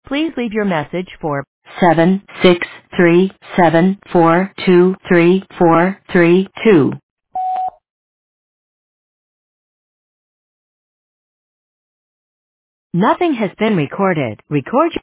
Please leave your message for 76374233432. Nothing has been recorded. Record your